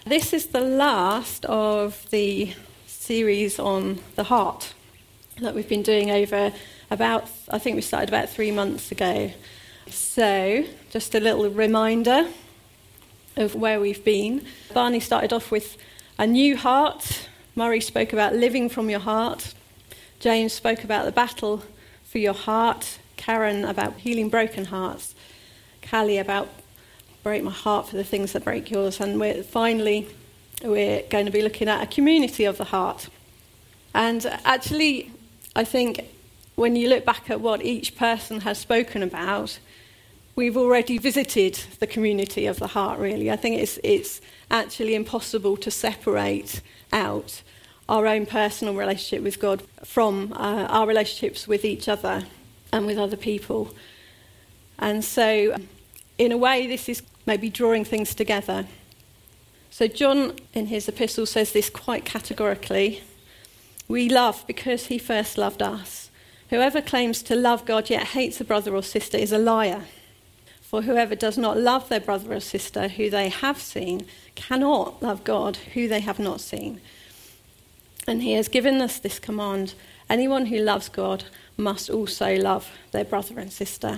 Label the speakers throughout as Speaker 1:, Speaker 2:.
Speaker 1: This is the last of the series on the heart that we've been doing over I think we started about 3 months ago. So, just a little reminder of where we've been. Barney started off with a new heart. Murray spoke about living from your heart. James spoke about the battle for your heart. Karen about healing broken hearts. Callie about break my heart for the things that break yours. And we're going to be looking at a community of the heart. And actually, I think when you look back at what each person has spoken about, we've already visited the community of the heart, really. I think it's actually impossible to separate out our own personal relationship with God from our relationships with each other and with other people. And so, in a way, this is maybe drawing things together. So John, in his epistle, says this quite categorically. We love because he first loved us. Whoever claims to love God yet hates a brother or sister is a liar. For whoever does not love their brother or sister who they have seen cannot love God who they have not seen. And he has given us this command: anyone who loves God must also love their brother and sister.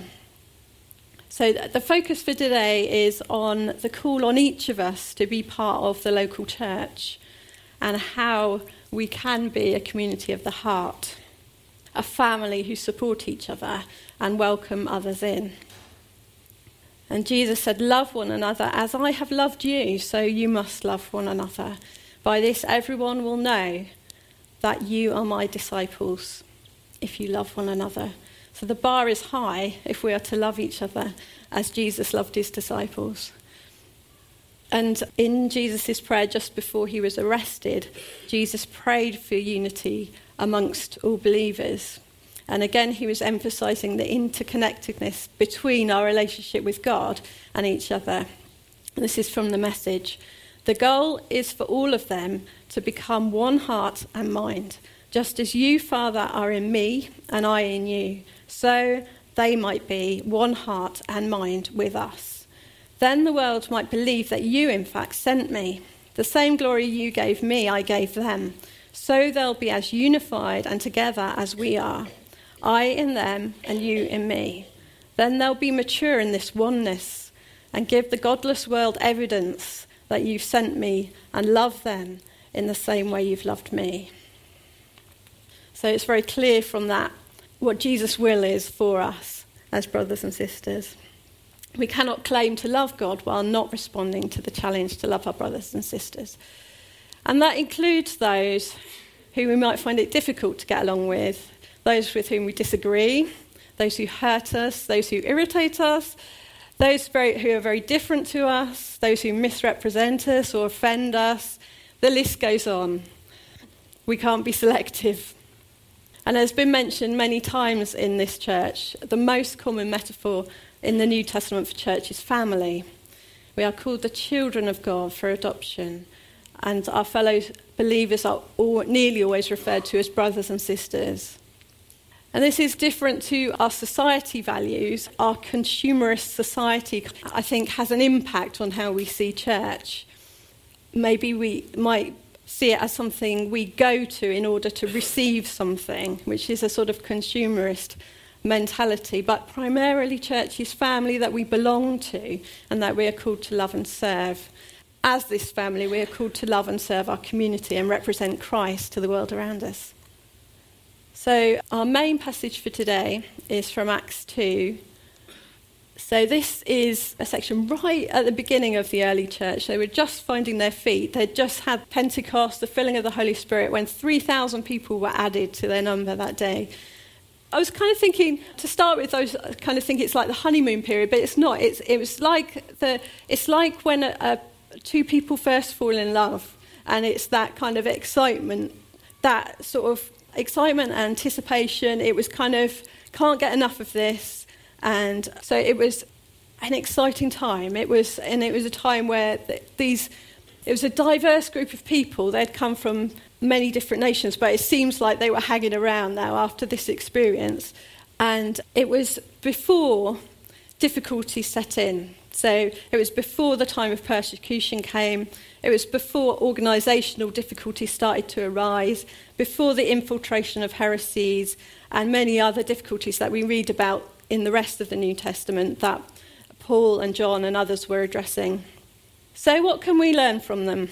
Speaker 1: So the focus for today is on the call on each of us to be part of the local church and how we can be a community of the heart, a family who support each other and welcome others in. And Jesus said, love one another as I have loved you, so you must love one another. By this everyone will know that you are my disciples, if you love one another. So the bar is high if we are to love each other as Jesus loved his disciples. And in Jesus' prayer just before he was arrested, Jesus prayed for unity amongst all believers. And again, he was emphasising the interconnectedness between our relationship with God and each other. And this is from the Message. The goal is for all of them to become one heart and mind, just as you, Father, are in me and I in you, so they might be one heart and mind with us. Then the world might believe that you, in fact, sent me. The same glory you gave me, I gave them. So they'll be as unified and together as we are. I in them and you in me. Then they'll be mature in this oneness and give the godless world evidence that you've sent me and love them in the same way you've loved me. So it's very clear from that what Jesus' will is for us as brothers and sisters. We cannot claim to love God while not responding to the challenge to love our brothers and sisters. And that includes those who we might find it difficult to get along with, those with whom we disagree, those who hurt us, those who irritate us, those who are very different to us, those who misrepresent us or offend us. The list goes on. We can't be selective. And as has been mentioned many times in this church, the most common metaphor in the New Testament for church is family. We are called the children of God for adoption, and our fellow believers are nearly always referred to as brothers and sisters. And this is different to our society values. Our consumerist society, I think, has an impact on how we see church. Maybe we might see it as something we go to in order to receive something, which is a sort of consumerist mentality. But primarily church is family that we belong to and that we are called to love and serve. As this family, we are called to love and serve our community and represent Christ to the world around us. So our main passage for today is from Acts 2. So this is a section right at the beginning of the early church. They were just finding their feet. They'd just had Pentecost, the filling of the Holy Spirit, when 3,000 people were added to their number that day. I was kind of thinking, to start with, I was kind of thinking it's like the honeymoon period, but it's not. It's like when two people first fall in love, and it's that kind of excitement, that sort of excitement and anticipation. It was kind of, can't get enough of this. And so it was an exciting time. It was a time where it was a diverse group of people. They'd come from many different nations, but it seems like they were hanging around now after this experience. And it was before difficulties set in. So it was before the time of persecution came. It was before organisational difficulties started to arise, before the infiltration of heresies and many other difficulties that we read about in the rest of the New Testament that Paul and John and others were addressing. So what can we learn from them?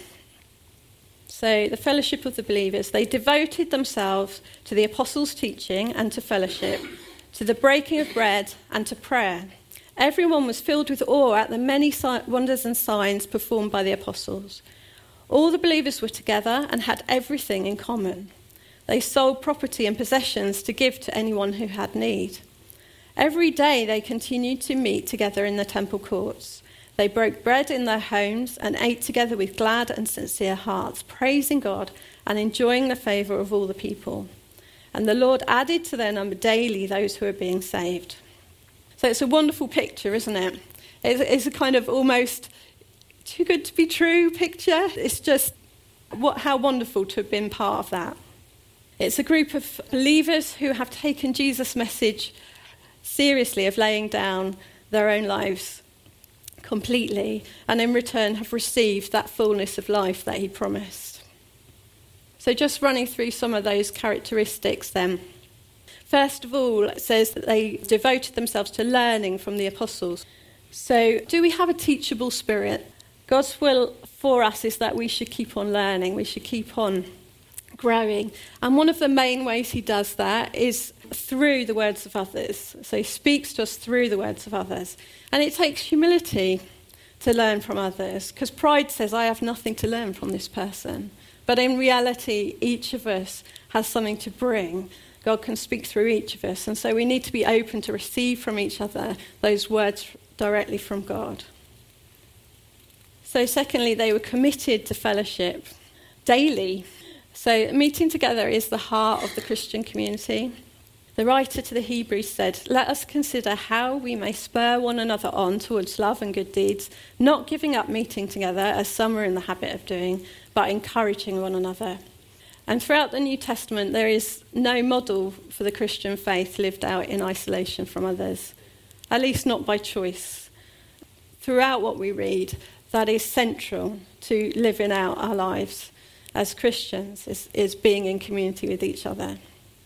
Speaker 1: So the fellowship of the believers, they devoted themselves to the apostles' teaching and to fellowship, to the breaking of bread and to prayer. Everyone was filled with awe at the many wonders and signs performed by the apostles. All the believers were together and had everything in common. They sold property and possessions to give to anyone who had need. Every day they continued to meet together in the temple courts. They broke bread in their homes and ate together with glad and sincere hearts, praising God and enjoying the favour of all the people. And the Lord added to their number daily those who were being saved. So it's a wonderful picture, isn't it? It's a kind of almost too good to be true picture. It's just how wonderful to have been part of that. It's a group of believers who have taken Jesus' message seriously of laying down their own lives completely, and in return have received that fullness of life that he promised. So just running through some of those characteristics then. First of all, it says that they devoted themselves to learning from the apostles. So do we have a teachable spirit? God's will for us is that we should keep on learning, we should keep on growing. And one of the main ways he does that is through the words of others. So he speaks to us through the words of others. And it takes humility to learn from others, because pride says, I have nothing to learn from this person. But in reality, each of us has something to bring. God can speak through each of us. And so we need to be open to receive from each other those words directly from God. So secondly, they were committed to fellowship daily. So meeting together is the heart of the Christian community. The writer to the Hebrews said, let us consider how we may spur one another on towards love and good deeds, not giving up meeting together as some are in the habit of doing, but encouraging one another. And throughout the New Testament, there is no model for the Christian faith lived out in isolation from others, at least not by choice. Throughout what we read, that is central to living out our lives as Christians, is being in community with each other.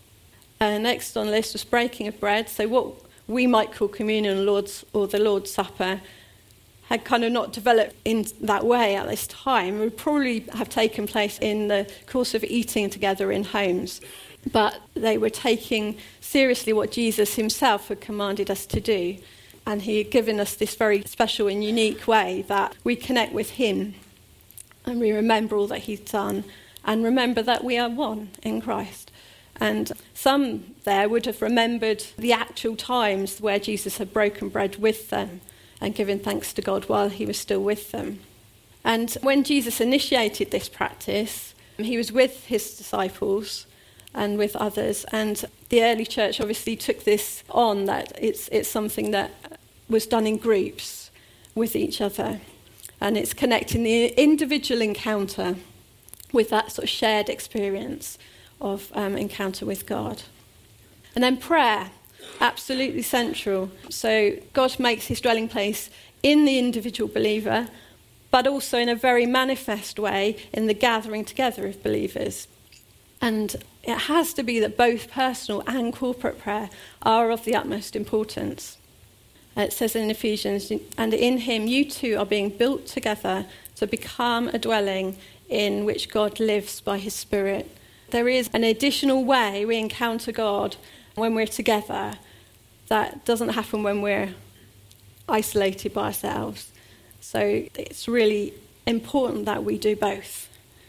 Speaker 1: Next on the list was breaking of bread. So what we might call communion or the Lord's Supper had kind of not developed in that way at this time. It would probably have taken place in the course of eating together in homes. But they were taking seriously what Jesus himself had commanded us to do. And he had given us this very special and unique way that we connect with him and we remember all that he's done and remember that we are one in Christ. And some there would have remembered the actual times where Jesus had broken bread with them and given thanks to God while he was still with them. And when Jesus initiated this practice, he was with his disciples and with others. And the early church obviously took this on, that it's something that was done in groups with each other. And it's connecting the individual encounter with that sort of shared experience of encounter with God. And then prayer, absolutely central. So God makes his dwelling place in the individual believer, but also in a very manifest way in the gathering together of believers. And it has to be that both personal and corporate prayer are of the utmost importance. It says in Ephesians, and in him you two are being built together to become a dwelling in which God lives by his Spirit. There is an additional way we encounter God when we're together that doesn't happen when we're isolated by ourselves. So it's really important that we do both.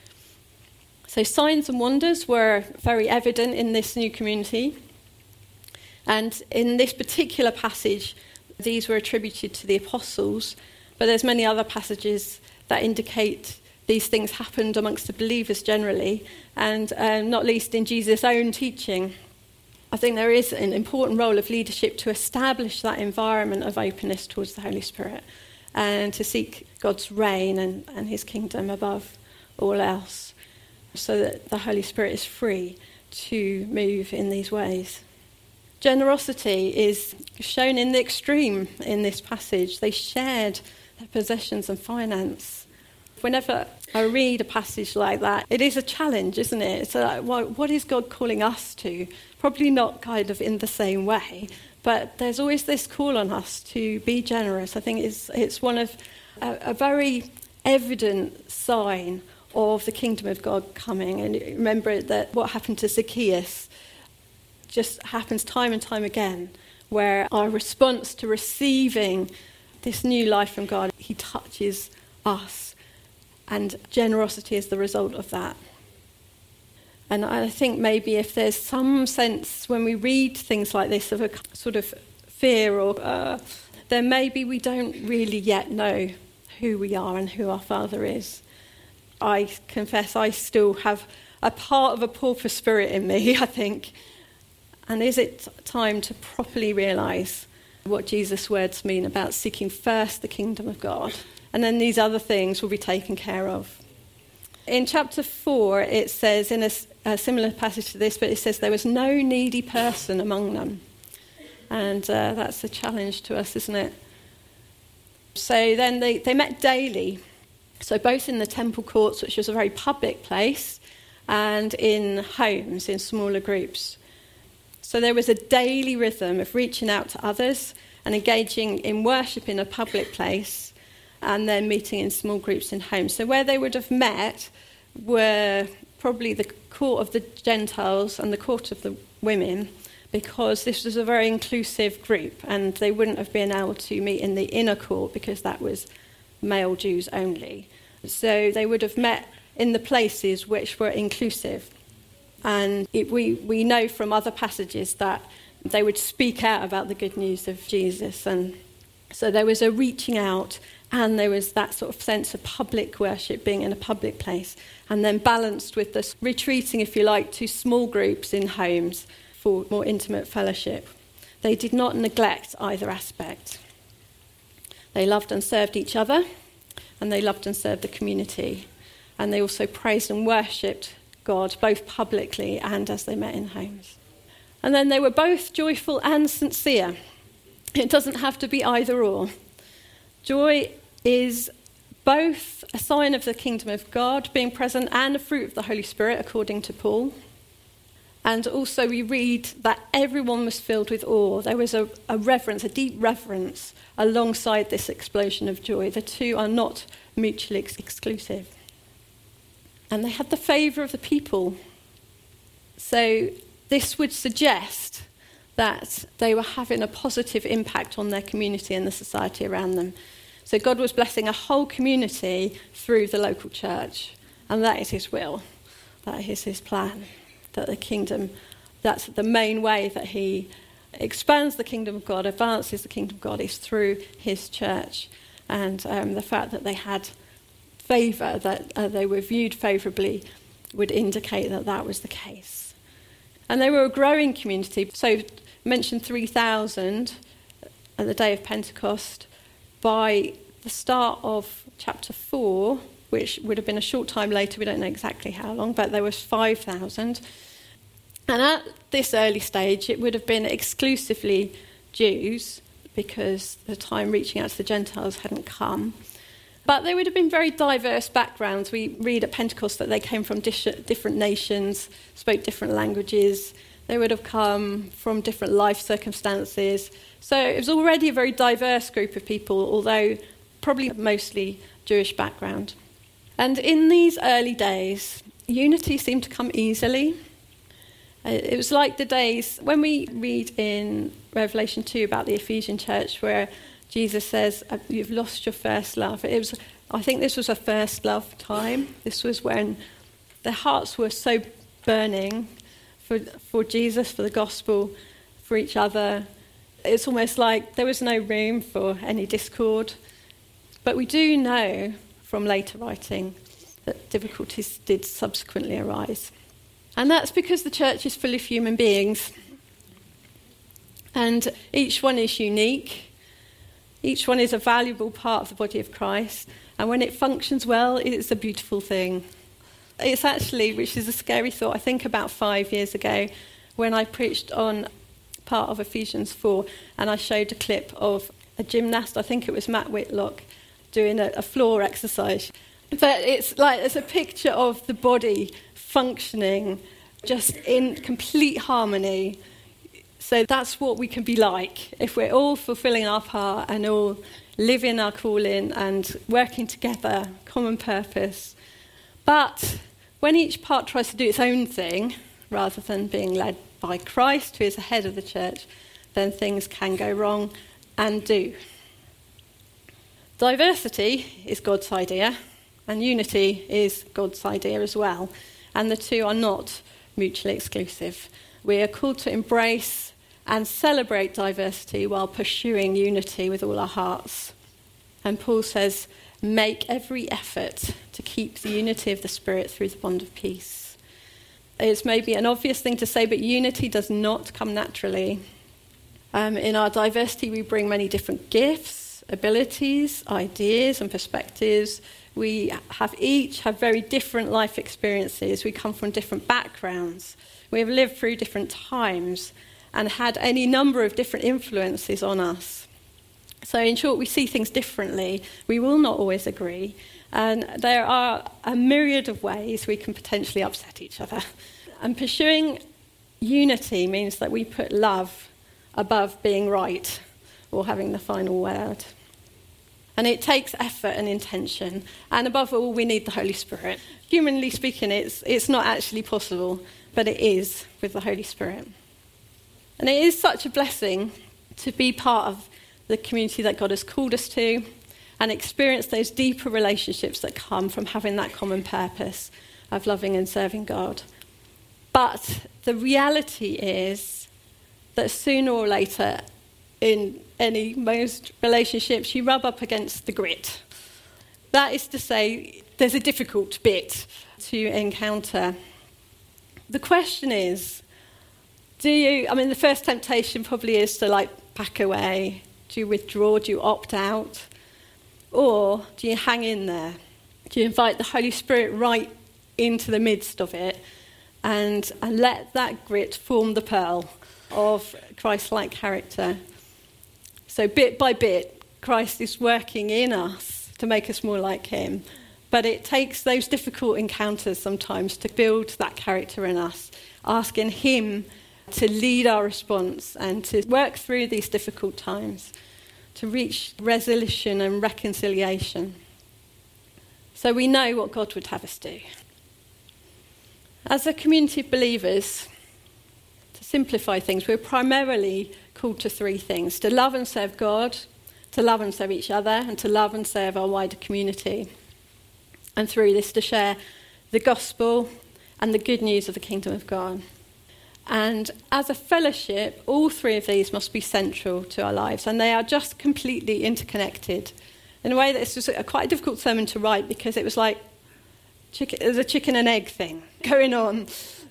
Speaker 1: So signs and wonders were very evident in this new community. And in this particular passage, these were attributed to the apostles, but there's many other passages that indicate these things happened amongst the believers generally, and not least in Jesus' own teaching. I think there is an important role of leadership to establish that environment of openness towards the Holy Spirit and to seek God's reign and his kingdom above all else, so that the Holy Spirit is free to move in these ways. Generosity is shown in the extreme in this passage. They shared their possessions and finance. Whenever I read a passage like that, it is a challenge, isn't it? It's like, what is God calling us to? Probably not kind of in the same way, but there's always this call on us to be generous. I think it's one of a very evident sign of the kingdom of God coming. And remember that what happened to Zacchaeus just happens time and time again, where our response to receiving this new life from God, he touches us, and generosity is the result of that. And I think maybe if there's some sense when we read things like this of a sort of fear, or then maybe we don't really yet know who we are and who our Father is. I confess I still have a part of a pauper spirit in me, I think. And is it time to properly realise what Jesus' words mean about seeking first the kingdom of God, and then these other things will be taken care of? In chapter 4, it says, in a similar passage to this, but it says there was no needy person among them. And that's a challenge to us, isn't it? So then they met daily. So both in the temple courts, which was a very public place, and in homes, in smaller groups. So there was a daily rhythm of reaching out to others and engaging in worship in a public place, and then meeting in small groups in homes. So where they would have met were probably the court of the Gentiles and the court of the women, because this was a very inclusive group, and they wouldn't have been able to meet in the inner court because that was male Jews only. So they would have met in the places which were inclusive. And we know from other passages that they would speak out about the good news of Jesus. And so there was a reaching out, and there was that sort of sense of public worship, being in a public place, and then balanced with this retreating, if you like, to small groups in homes for more intimate fellowship. They did not neglect either aspect. They loved and served each other, and they loved and served the community. And they also praised and worshipped God, both publicly and as they met in homes. And then they were both joyful and sincere. It doesn't have to be either or. Joy is both a sign of the kingdom of God being present and a fruit of the Holy Spirit, according to Paul. And also we read that everyone was filled with awe. There was a reverence, a deep reverence, alongside this explosion of joy. The two are not mutually exclusive. And they had the favour of the people. So this would suggest that they were having a positive impact on their community and the society around them. So God was blessing a whole community through the local church. And that is his will. That is his plan. That the kingdom, that's the main way that he expands the kingdom of God, advances the kingdom of God, is through his church. And the fact that they had favour, that they were viewed favourably, would indicate that that was the case. And they were a growing community. So mentioned 3,000 at the day of Pentecost. By the start of chapter 4, which would have been a short time later, we don't know exactly how long, but there was 5,000. And at this early stage, it would have been exclusively Jews, because the time reaching out to the Gentiles hadn't come. But they would have been very diverse backgrounds. We read at Pentecost that they came from different nations, spoke different languages. They would have come from different life circumstances. So it was already a very diverse group of people, although probably mostly Jewish background. And in these early days, unity seemed to come easily. It was like the days when we read in Revelation 2 about the Ephesian church, where Jesus says, you've lost your first love. I think this was a first love time. This was when their hearts were so burning for Jesus, for the gospel, for each other. It's almost like there was no room for any discord. But we do know from later writing that difficulties did subsequently arise. And that's because the church is full of human beings. And each one is unique. Each one is a valuable part of the body of Christ. And when it functions well, it's a beautiful thing. It's actually, which is a scary thought, I think about 5 years ago, when I preached on part of Ephesians 4, and I showed a clip of a gymnast, I think it was Matt Whitlock, doing a floor exercise. But it's a picture of the body functioning just in complete harmony. So that's what we can be like if we're all fulfilling our part and all living our calling and working together, common purpose. But when each part tries to do its own thing, rather than being led by Christ, who is the head of the church, then things can go wrong and do. Diversity is God's idea, and unity is God's idea as well. And the two are not mutually exclusive. We are called to embrace and celebrate diversity while pursuing unity with all our hearts. And Paul says, make every effort to keep the unity of the Spirit through the bond of peace. It's maybe an obvious thing to say, but unity does not come naturally. In our diversity, we bring many different gifts, abilities, ideas, and perspectives. We each have very different life experiences. We come from different backgrounds. We have lived through different times and had any number of different influences on us. So in short, we see things differently. We will not always agree. And there are a myriad of ways we can potentially upset each other. And pursuing unity means that we put love above being right or having the final word. And it takes effort and intention. And above all, we need the Holy Spirit. Humanly speaking, it's not actually possible, but it is with the Holy Spirit. And it is such a blessing to be part of the community that God has called us to and experience those deeper relationships that come from having that common purpose of loving and serving God. But the reality is that sooner or later, in most relationships, you rub up against the grit. That is to say, there's a difficult bit to encounter. The question is, the first temptation probably is to back away. Do you withdraw? Do you opt out? Or do you hang in there? Do you invite the Holy Spirit right into the midst of it and let that grit form the pearl of Christ-like character? So bit by bit, Christ is working in us to make us more like him. But it takes those difficult encounters sometimes to build that character in us, asking him to lead our response and to work through these difficult times, to reach resolution and reconciliation. So we know what God would have us do. As a community of believers, to simplify things, we're primarily called to three things: to love and serve God, to love and serve each other, and to love and serve our wider community. And through this, to share the gospel and the good news of the kingdom of God. And as a fellowship, all three of these must be central to our lives, and they are just completely interconnected. In a way, this was quite a difficult sermon to write because it was like there's a chicken and egg thing going on.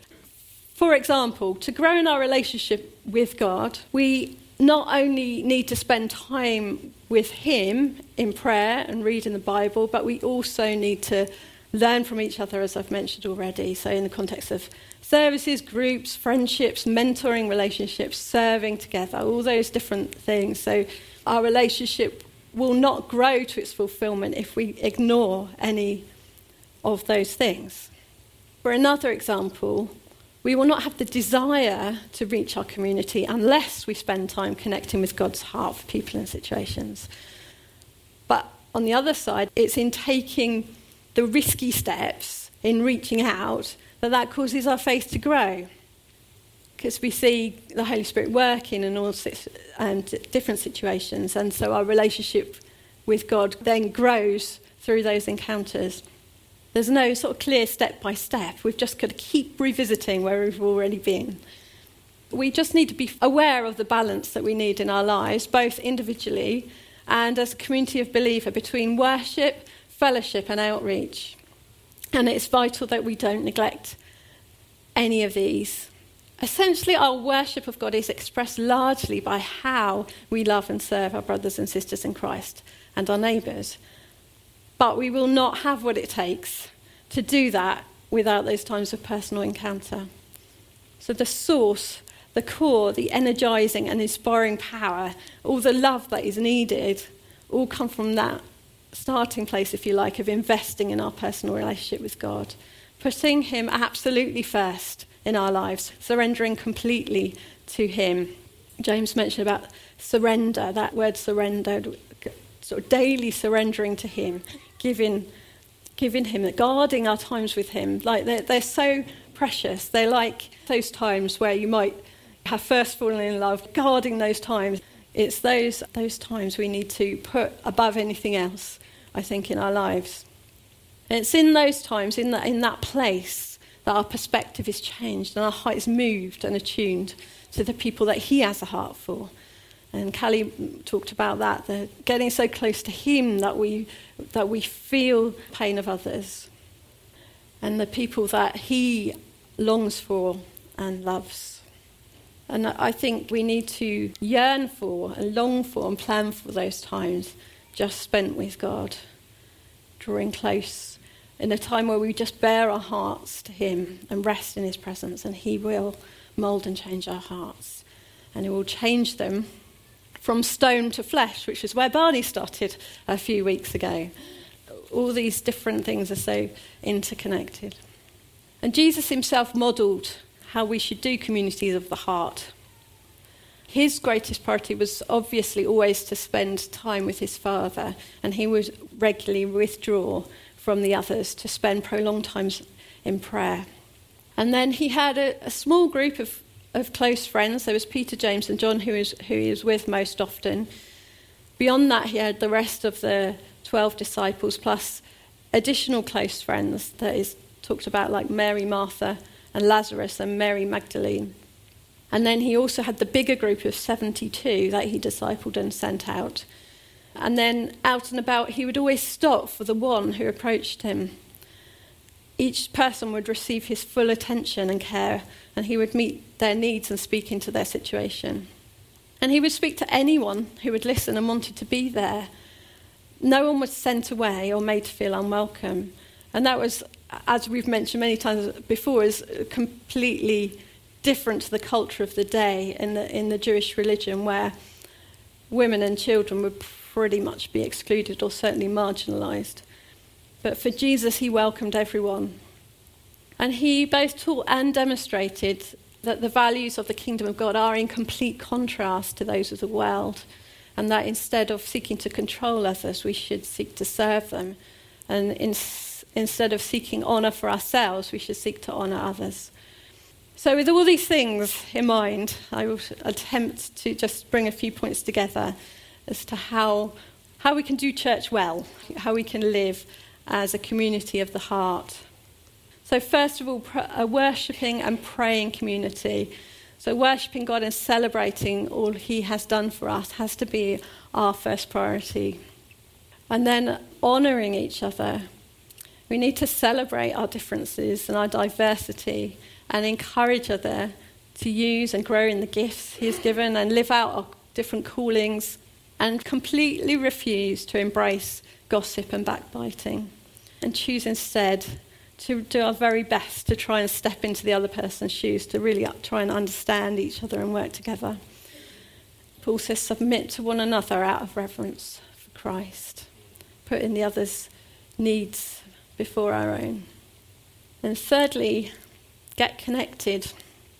Speaker 1: For example, to grow in our relationship with God, we not only need to spend time with him in prayer and reading the Bible, but we also need to learn from each other, as I've mentioned already. So in the context of services, groups, friendships, mentoring relationships, serving together, all those different things. So our relationship will not grow to its fulfillment if we ignore any of those things. For another example, we will not have the desire to reach our community unless we spend time connecting with God's heart for people and situations. But on the other side, it's in taking the risky steps in reaching out that causes our faith to grow. Because we see the Holy Spirit working in all different situations, and so our relationship with God then grows through those encounters. There's no sort of clear step-by-step. We've just got to keep revisiting where we've already been. We just need to be aware of the balance that we need in our lives, both individually and as a community of believers, between worship, fellowship and outreach. And it's vital that we don't neglect any of these. Essentially, our worship of God is expressed largely by how we love and serve our brothers and sisters in Christ and our neighbours. But we will not have what it takes to do that without those times of personal encounter. So the source the core, the energizing and inspiring power, all the love that is needed, all come from that starting place, if you like, of investing in our personal relationship with God, putting him absolutely first in our lives, surrendering completely to him. James mentioned about surrender, that word surrender, sort of daily surrendering to him, giving him, guarding our times with him. Like they're so precious. They're like those times where you might have first fallen in love, guarding those times. It's those times we need to put above anything else, I think, in our lives. And it's in those times, in that place, that our perspective is changed and our heart is moved and attuned to the people that he has a heart for. And Callie talked about that, the getting so close to him that we feel pain of others and the people that he longs for and loves. And I think we need to yearn for and long for and plan for those times just spent with God, drawing close in a time where we just bare our hearts to him and rest in his presence, and he will mould and change our hearts. And he will change them from stone to flesh, which is where Barney started a few weeks ago. All these different things are so interconnected. And Jesus himself modelled how we should do communities of the heart. His greatest priority was obviously always to spend time with his Father, and he would regularly withdraw from the others to spend prolonged times in prayer. And then he had a small group of close friends. There was Peter, James and John, who he was with most often. Beyond that, he had the rest of the 12 disciples, plus additional close friends that is talked about, like Mary, Martha, and Lazarus, and Mary Magdalene. And then he also had the bigger group of 72 that he discipled and sent out. And then out and about, he would always stop for the one who approached him. Each person would receive his full attention and care, and he would meet their needs and speak into their situation. And he would speak to anyone who would listen and wanted to be there. No one was sent away or made to feel unwelcome. And that was, as we've mentioned many times before, is completely different to the culture of the day in the Jewish religion, where women and children would pretty much be excluded or certainly marginalised. But for Jesus, he welcomed everyone. And he both taught and demonstrated that the values of the kingdom of God are in complete contrast to those of the world, and that instead of seeking to control others, we should seek to serve them. And instead of seeking honour for ourselves, we should seek to honour others. So with all these things in mind, I will attempt to just bring a few points together as to how we can do church well, how we can live as a community of the heart. So first of all, a worshipping and praying community. So worshipping God and celebrating all he has done for us has to be our first priority. And then honouring each other. We need to celebrate our differences and our diversity and encourage other to use and grow in the gifts he has given and live out our different callings, and completely refuse to embrace gossip and backbiting, and choose instead to do our very best to try and step into the other person's shoes, to really try and understand each other and work together. Paul says, submit to one another out of reverence for Christ, putting the other's needs before our own. And thirdly, get connected.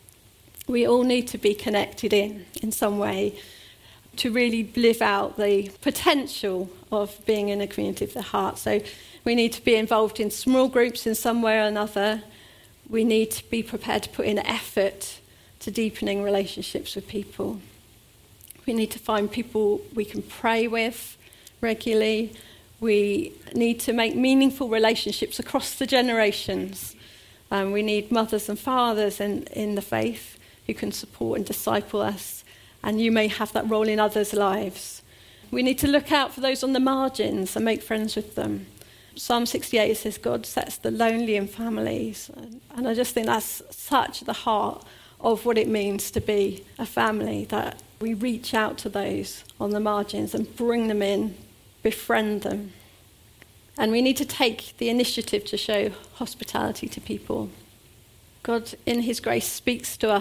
Speaker 1: We all need to be connected in some way to really live out the potential of being in a community of the heart. So we need to be involved in small groups in some way or another. We need to be prepared to put in effort to deepening relationships with people. We need to find people we can pray with regularly. We need to make meaningful relationships across the generations. We need mothers and fathers in the faith who can support and disciple us. And you may have that role in others' lives. We need to look out for those on the margins and make friends with them. Psalm 68 says, God sets the lonely in families. And I just think that's such the heart of what it means to be a family, that we reach out to those on the margins and bring them in, befriend them. And we need to take the initiative to show hospitality to people. God, in his grace, speaks to us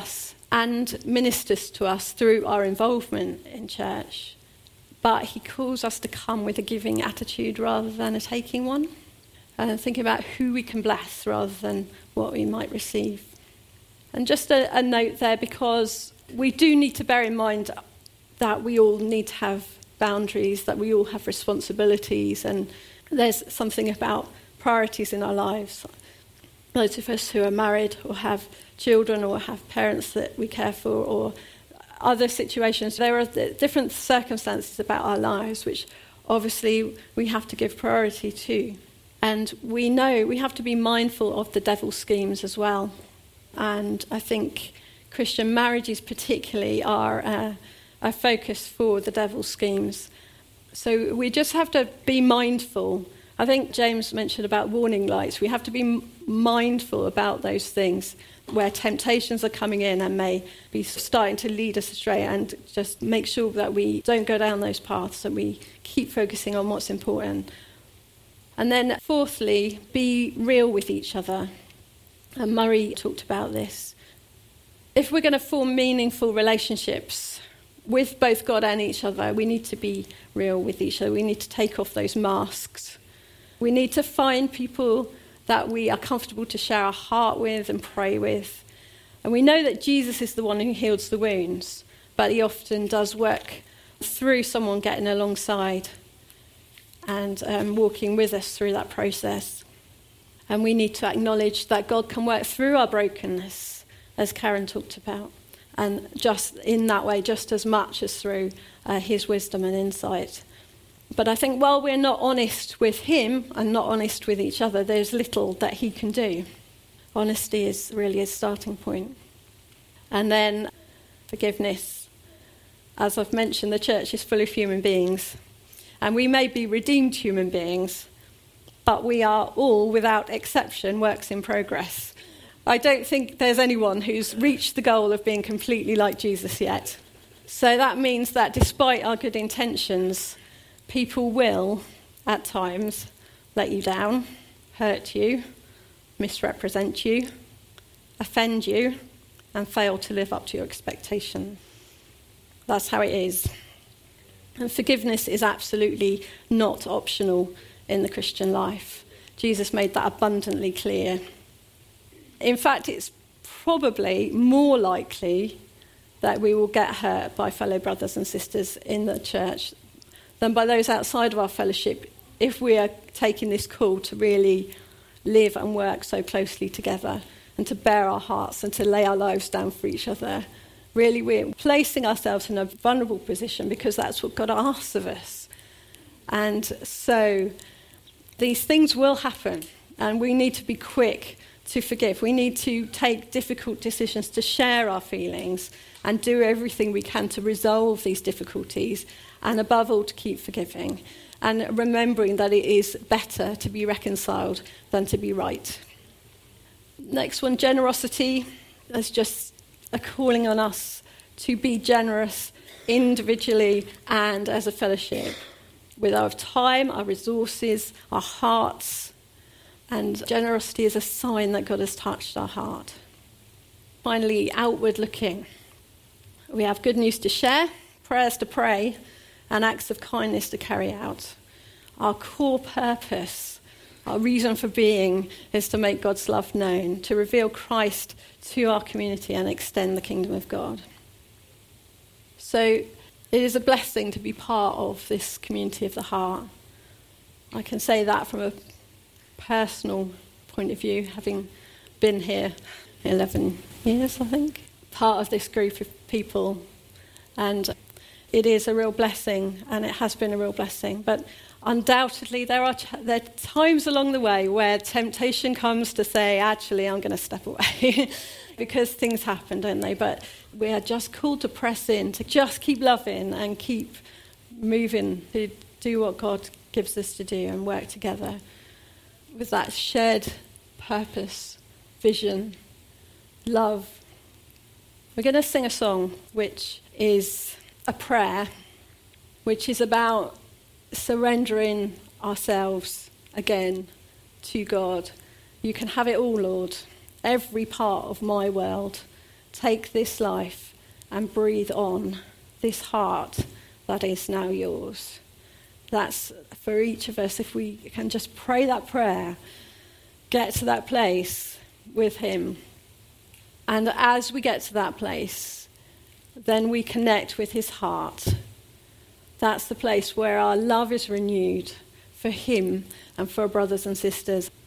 Speaker 1: and ministers to us through our involvement in church. But he calls us to come with a giving attitude rather than a taking one, and thinking about who we can bless rather than what we might receive. And just a note there, because we do need to bear in mind that we all need to have boundaries, that we all have responsibilities, and there's something about priorities in our lives. Those of us who are married or have children or have parents that we care for, or other situations, there are different circumstances about our lives which obviously we have to give priority to. And we know we have to be mindful of the devil's schemes as well. And I think Christian marriages particularly are a focus for the devil's schemes. So we just have to be mindful. I think James mentioned about warning lights. We have to be mindful about those things where temptations are coming in and may be starting to lead us astray, and just make sure that we don't go down those paths, that we keep focusing on what's important. And then fourthly, be real with each other. And Murray talked about this. If we're going to form meaningful relationships with both God and each other, we need to be real with each other. We need to take off those masks. We need to find people that we are comfortable to share our heart with and pray with. And we know that Jesus is the one who heals the wounds, but he often does work through someone getting alongside and walking with us through that process. And we need to acknowledge that God can work through our brokenness, as Karen talked about, and just in that way, just as much as through his wisdom and insight. But I think while we're not honest with him and not honest with each other, there's little that he can do. Honesty is really a starting point. And then forgiveness. As I've mentioned, the church is full of human beings. And we may be redeemed human beings, but we are all, without exception, works in progress. I don't think there's anyone who's reached the goal of being completely like Jesus yet. So that means that despite our good intentions, people will, at times, let you down, hurt you, misrepresent you, offend you, and fail to live up to your expectation. That's how it is. And forgiveness is absolutely not optional in the Christian life. Jesus made that abundantly clear. In fact, it's probably more likely that we will get hurt by fellow brothers and sisters in the church than by those outside of our fellowship, if we are taking this call to really live and work so closely together and to bear our hearts and to lay our lives down for each other. Really, we're placing ourselves in a vulnerable position because that's what God asks of us. And so these things will happen, and we need to be quick to forgive. We need to take difficult decisions to share our feelings and do everything we can to resolve these difficulties, and above all, to keep forgiving and remembering that it is better to be reconciled than to be right. Next one, generosity. There's just a calling on us to be generous individually and as a fellowship with our time, our resources, our hearts. And generosity is a sign that God has touched our heart. Finally, outward looking. We have good news to share, prayers to pray, and acts of kindness to carry out. Our core purpose, our reason for being, is to make God's love known, to reveal Christ to our community and extend the kingdom of God. So it is a blessing to be part of this community of the heart. I can say that from a personal point of view, having been here 11 years, I think, part of this group of people. And it is a real blessing, and it has been a real blessing. But undoubtedly, there are times along the way where temptation comes to say, actually, I'm going to step away because things happen, don't they? But we are just called to press in, to just keep loving and keep moving, to do what God gives us to do and work together with that shared purpose, vision, love. We're going to sing a song which is a prayer, which is about surrendering ourselves again to God. You can have it all, Lord. Every part of my world, take this life and breathe on this heart that is now yours. That's for each of us. If we can just pray that prayer, get to that place with him. And as we get to that place, then we connect with his heart. That's the place where our love is renewed for him and for our brothers and sisters.